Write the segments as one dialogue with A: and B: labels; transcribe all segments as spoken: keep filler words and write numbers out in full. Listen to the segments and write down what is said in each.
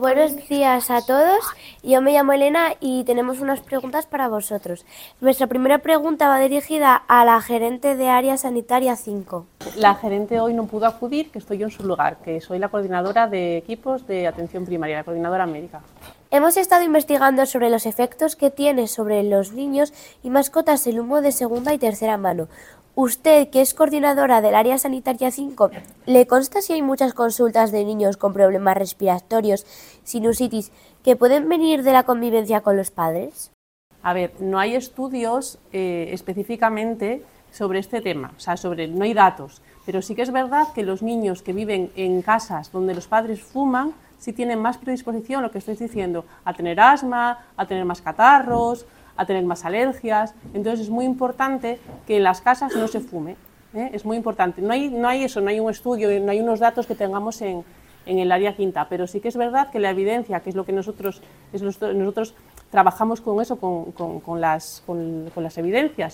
A: Buenos días a todos, yo me llamo Elena y tenemos unas preguntas para vosotros. Nuestra primera pregunta va dirigida a la gerente de Área Sanitaria cinco.
B: La gerente hoy no pudo acudir, que estoy yo en su lugar, que soy la coordinadora de equipos de atención primaria, la coordinadora médica.
A: Hemos estado investigando sobre los efectos que tiene sobre los niños y mascotas el humo de segunda y tercera mano. Usted, que es coordinadora del Área Sanitaria cinco, ¿le consta si hay muchas consultas de niños con problemas respiratorios, sinusitis, que pueden venir de la convivencia con los padres?
B: A ver, no hay estudios eh, específicamente sobre este tema, o sea, sobre, no hay datos, pero sí que es verdad que los niños que viven en casas donde los padres fuman sí tienen más predisposición, lo que estoy diciendo, a tener asma, a tener más catarros, a tener más alergias. Entonces es muy importante que en las casas no se fume, ¿eh? Es muy importante. No hay, no hay eso, no hay un estudio, no hay unos datos que tengamos en, en el área quinta, pero sí que es verdad que la evidencia, que es lo que nosotros, es lo, nosotros trabajamos con eso, con, con, con, las, con, con las evidencias,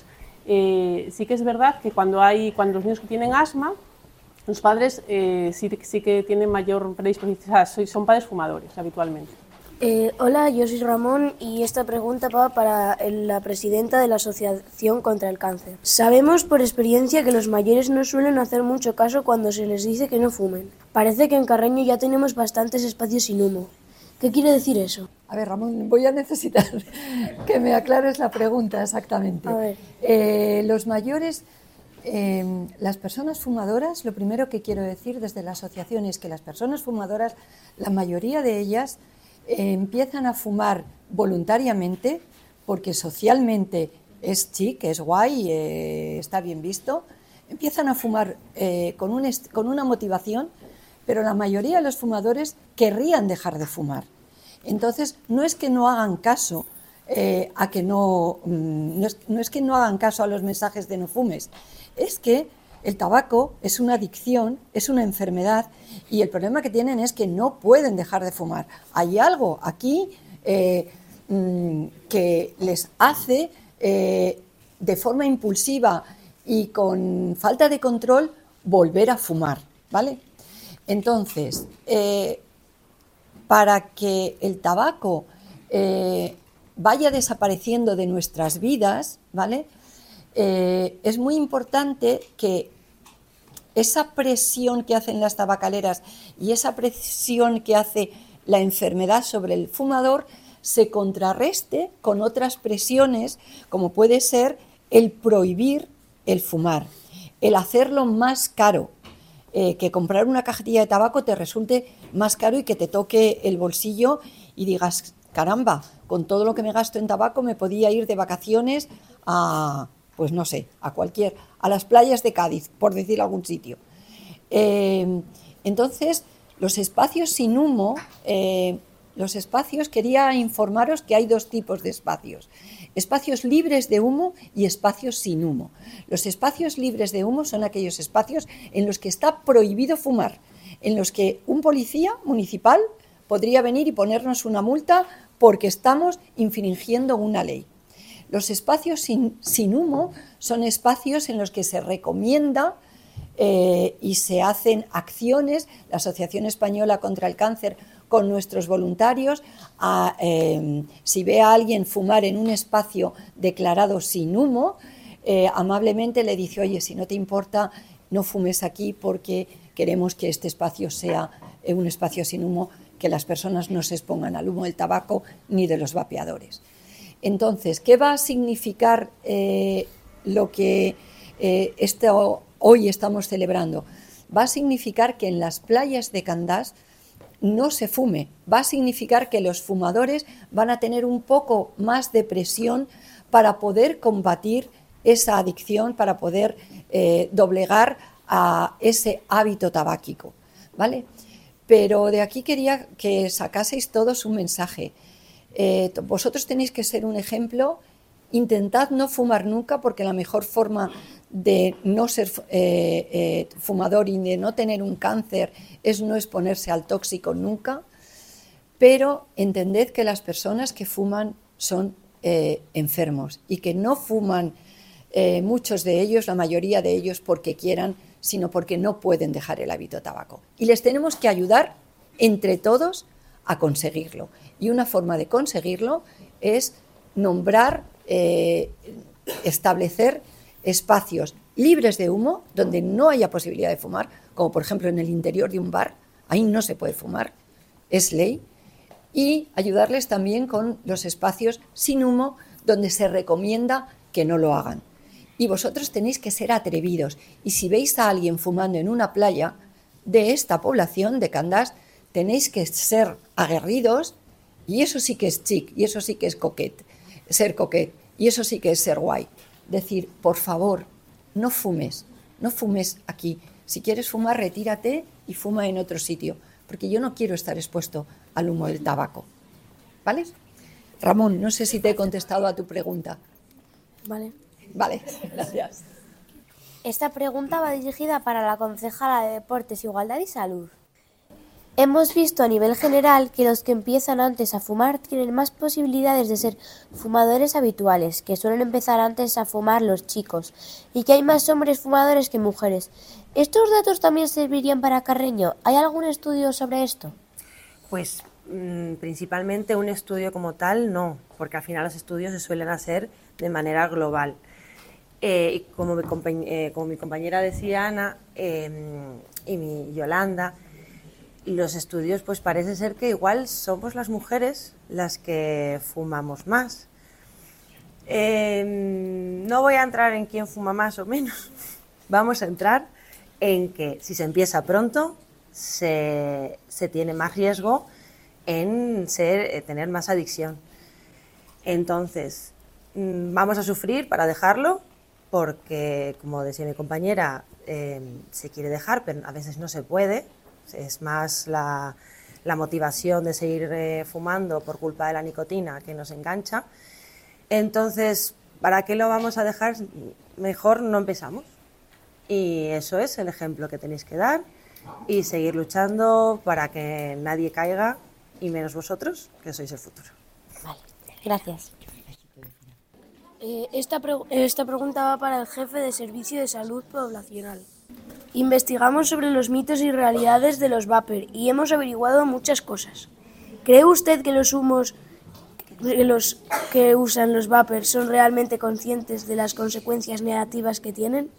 B: eh, sí que es verdad que cuando, hay, cuando los niños que tienen asma, los padres eh, sí, sí que tienen mayor predisposición, o sea, son padres fumadores habitualmente.
C: Eh, hola, yo soy Ramón y esta pregunta va para la presidenta de la Asociación contra el Cáncer. Sabemos por experiencia que los mayores no suelen hacer mucho caso cuando se les dice que no fumen. Parece que en Carreño ya tenemos bastantes espacios sin humo. ¿Qué quiere decir eso?
D: A ver, Ramón, voy a necesitar que me aclares la pregunta exactamente.
C: A ver.
D: Eh, los mayores, eh, las personas fumadoras, lo primero que quiero decir desde la asociación es que las personas fumadoras, la mayoría de ellas, Eh, empiezan a fumar voluntariamente porque socialmente es chic, es guay, eh, está bien visto. Empiezan a fumar eh, con, un con una motivación, pero la mayoría de los fumadores querrían dejar de fumar. Entonces, no es que no hagan caso eh, a que no, no es, no es que no hagan caso a los mensajes de no fumes, es que el tabaco es una adicción, es una enfermedad y el problema que tienen es que no pueden dejar de fumar. Hay algo aquí eh, que les hace eh, de forma impulsiva y con falta de control volver a fumar, ¿vale? Entonces, eh, para que el tabaco eh, vaya desapareciendo de nuestras vidas, ¿vale? Eh, es muy importante que esa presión que hacen las tabacaleras y esa presión que hace la enfermedad sobre el fumador se contrarreste con otras presiones, como puede ser el prohibir el fumar, el hacerlo más caro, eh, que comprar una cajetilla de tabaco te resulte más caro y que te toque el bolsillo y digas, caramba, con todo lo que me gasto en tabaco me podía ir de vacaciones a... pues no sé, a cualquier, a las playas de Cádiz, por decir algún sitio. Eh, entonces, los espacios sin humo, eh, los espacios, quería informaros que hay dos tipos de espacios, espacios libres de humo y espacios sin humo. Los espacios libres de humo son aquellos espacios en los que está prohibido fumar, en los que un policía municipal podría venir y ponernos una multa porque estamos infringiendo una ley. Los espacios sin, sin humo son espacios en los que se recomienda eh, y se hacen acciones, la Asociación Española contra el Cáncer con nuestros voluntarios, a, eh, si ve a alguien fumar en un espacio declarado sin humo, eh, amablemente le dice, oye, si no te importa, no fumes aquí porque queremos que este espacio sea eh, un espacio sin humo, que las personas no se expongan al humo del tabaco ni de los vapeadores. Entonces, ¿qué va a significar eh, lo que eh, esto, hoy estamos celebrando? Va a significar que en las playas de Candás no se fume, va a significar que los fumadores van a tener un poco más de presión para poder combatir esa adicción, para poder eh, doblegar a ese hábito tabáquico, ¿vale? Pero de aquí quería que sacaseis todos un mensaje. Eh, vosotros tenéis que ser un ejemplo, intentad no fumar nunca porque la mejor forma de no ser eh, eh, fumador y de no tener un cáncer es no exponerse al tóxico nunca, pero entended que las personas que fuman son eh, enfermos y que no fuman eh, muchos de ellos, la mayoría de ellos porque quieran, sino porque no pueden dejar el hábito tabaco. Y les tenemos que ayudar entre todos a conseguirlo. Y una forma de conseguirlo es nombrar, eh, establecer espacios libres de humo donde no haya posibilidad de fumar, como por ejemplo en el interior de un bar, ahí no se puede fumar, es ley, y ayudarles también con los espacios sin humo donde se recomienda que no lo hagan. Y vosotros tenéis que ser atrevidos, y si veis a alguien fumando en una playa de esta población de Candás, tenéis que ser aguerridos, y eso sí que es chic, y eso sí que es coquet, ser coquet, y eso sí que es ser guay. Decir, por favor, no fumes, no fumes aquí. Si quieres fumar, retírate y fuma en otro sitio, porque yo no quiero estar expuesto al humo del tabaco. ¿Vale? Ramón, no sé si te he contestado a tu pregunta.
C: Vale.
D: Vale, gracias.
A: Esta pregunta va dirigida para la concejala de Deportes, Igualdad y Salud. Hemos visto a nivel general que los que empiezan antes a fumar tienen más posibilidades de ser fumadores habituales, que suelen empezar antes a fumar los chicos, y que hay más hombres fumadores que mujeres. ¿Estos datos también servirían para Carreño? ¿Hay algún estudio sobre esto?
E: Pues mmm, principalmente un estudio como tal no, porque al final los estudios se suelen hacer de manera global. Eh, y como mi, eh, como mi compañera decía Ana eh, y mi Yolanda, los estudios pues parece ser que igual somos las mujeres las que fumamos más. Eh, no voy a entrar en quién fuma más o menos, vamos a entrar en que si se empieza pronto se, se tiene más riesgo en ser, eh, tener más adicción. Entonces, mmm, vamos a sufrir para dejarlo porque, como decía mi compañera, eh, se quiere dejar, pero a veces no se puede. Es más la, la motivación de seguir eh, fumando por culpa de la nicotina que nos engancha. Entonces, ¿para qué lo vamos a dejar? Mejor no empezamos. Y eso es el ejemplo que tenéis que dar y seguir luchando para que nadie caiga, y menos vosotros, que sois el futuro.
A: Vale, gracias.
C: Eh, esta, pre esta pregunta va para el jefe de Servicio de Salud Poblacional. Investigamos sobre los mitos y realidades de los vapor y hemos averiguado muchas cosas. ¿Cree usted que los humos que, los que usan los vapor son realmente conscientes de las consecuencias negativas que tienen?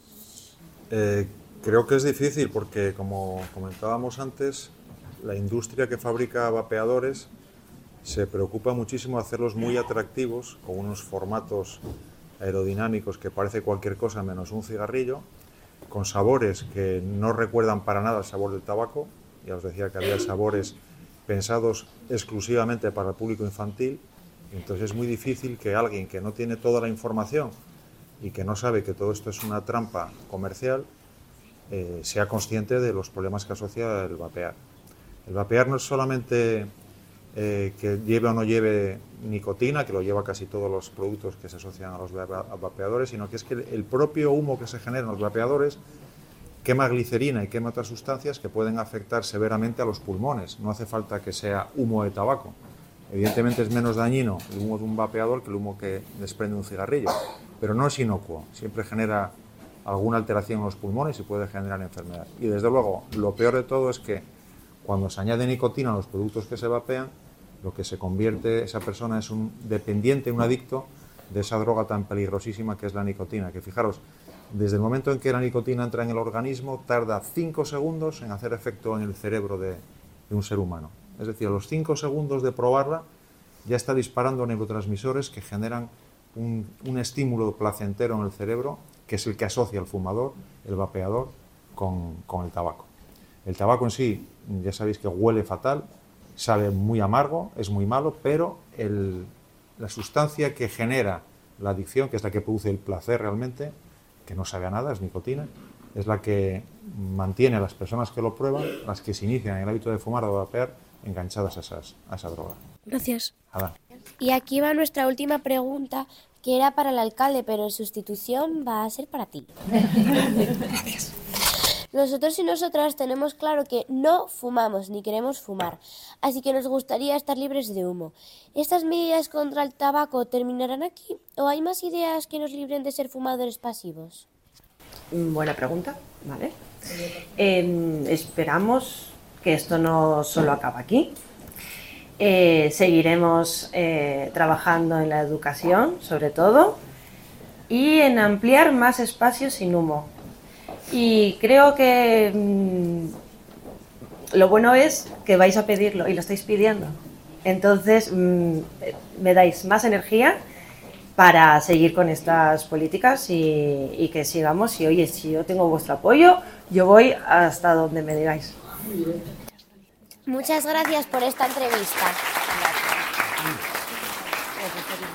F: Eh, creo que es difícil porque, como comentábamos antes, la industria que fabrica vapeadores se preocupa muchísimo de hacerlos muy atractivos, con unos formatos aerodinámicos que parece cualquier cosa menos un cigarrillo, con sabores que no recuerdan para nada el sabor del tabaco. Ya os decía que había sabores pensados exclusivamente para el público infantil, y entonces es muy difícil que alguien que no tiene toda la información y que no sabe que todo esto es una trampa comercial eh, sea consciente de los problemas que asocia el vapear. El vapear no es solamente eh, que lleve o no lleve nicotina, que lo lleva casi todos los productos que se asocian a los vapeadores, sino que es que el propio humo que se genera en los vapeadores quema glicerina y quema otras sustancias que pueden afectar severamente a los pulmones. No hace falta que sea humo de tabaco. Evidentemente es menos dañino el humo de un vapeador que el humo que desprende un cigarrillo, pero no es inocuo, siempre genera alguna alteración en los pulmones y puede generar enfermedad. Y desde luego, lo peor de todo es que cuando se añade nicotina a los productos que se vapean, lo que se convierte esa persona es un dependiente, un adicto de esa droga tan peligrosísima que es la nicotina, que fijaros, desde el momento en que la nicotina entra en el organismo, tarda cinco segundos en hacer efecto en el cerebro de, de un ser humano. Es decir, a los cinco segundos de probarla ya está disparando neurotransmisores que generan un, un estímulo placentero en el cerebro, que es el que asocia al fumador, el vapeador, con, con el tabaco. El tabaco en sí, ya sabéis que huele fatal, sabe muy amargo, es muy malo, pero el, la sustancia que genera la adicción, que es la que produce el placer realmente, que no sabe a nada, es nicotina, es la que mantiene a las personas que lo prueban, las que se inician en el hábito de fumar o de vapear, enganchadas a, esas, a esa droga.
C: Gracias.
F: Nada.
A: Y aquí va nuestra última pregunta, que era para el alcalde, pero en sustitución va a ser para ti.
D: Gracias.
A: Nosotros y nosotras tenemos claro que no fumamos ni queremos fumar, así que nos gustaría estar libres de humo. ¿Estas medidas contra el tabaco terminarán aquí o hay más ideas que nos libren de ser fumadores pasivos?
E: Buena pregunta, ¿vale? Eh, esperamos que esto no solo acaba aquí. Eh, seguiremos eh, trabajando en la educación, sobre todo, y en ampliar más espacios sin humo. Y creo que mmm, lo bueno es que vais a pedirlo y lo estáis pidiendo. Entonces mmm, me dais más energía para seguir con estas políticas y, y que sigamos. Y oye, si yo tengo vuestro apoyo, yo voy hasta donde me digáis.
A: Muchas gracias por esta entrevista.
E: Gracias.